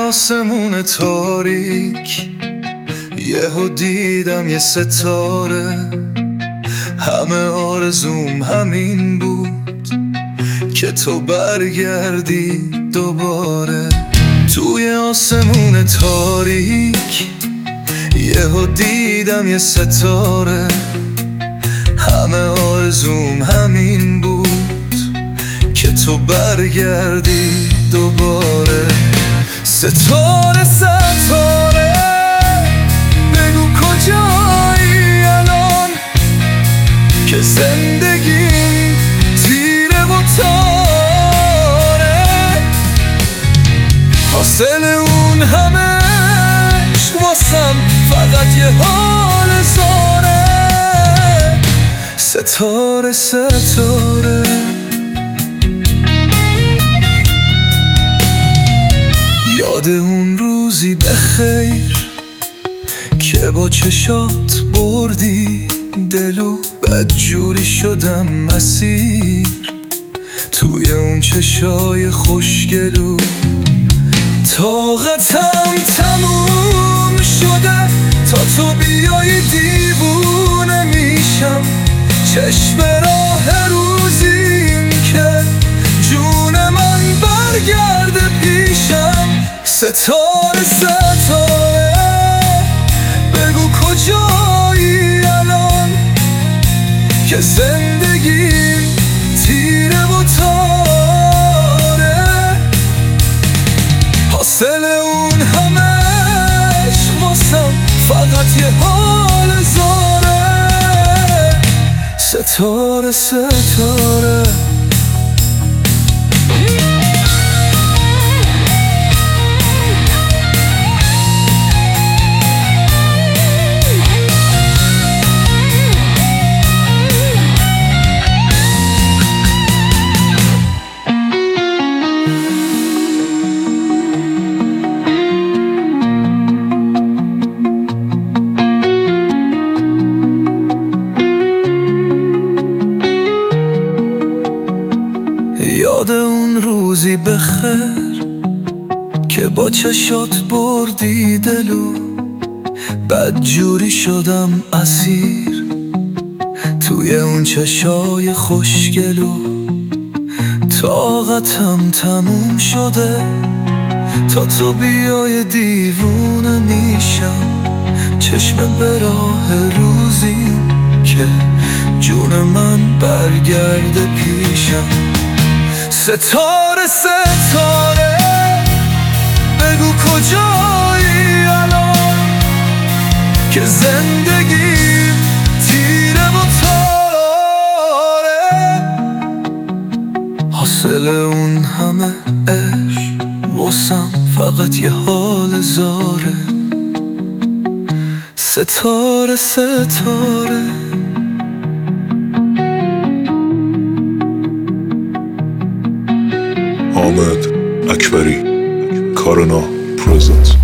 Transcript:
آسمون تاریک یهو دیدم یه ستاره. همه آرزوم همین بود که تو برگردی دوباره. توی آسمون تاریک یهو دیدم یه ستاره. همه آرزوم همین بود که تو برگردی دوباره. ستاره ستاره بگو کجایی الان که زندگیم تیره و تاره. حاصل اون همش واسم فقط یه حال زاره. ستاره ستاره یاد اون روزی بخیر که با چشات بردی دلو، بدجوری شدم اسیر توی اون چشای خوشگلو. طاقتم تموم شده تا تو بیای، دیوونه میشم. چشم راه روزیم که جون من برگرده پیشم. ستاره ستاره بگو کجایی الان که زندگیم تیره و تاره. حاصل اون همش واسم فقط یه حال زاره. ستاره ستاره یاد اون روزی بخیر که با چشات بردی دلو، بدجوری شدم اسیر توی اون چشای خوشگلو. طاقتم تموم شده تا تو بیای، دیوونه میشم. چشم به راه روزیم که جون من برگرده پیشم. ستاره ستاره بگو کجایی الان که زندگیم تیره و تاره. حاصل اون همه عشق واسم فقط یه حال زاره. ستاره ستاره حامد اکبری، کارنا پرزنت.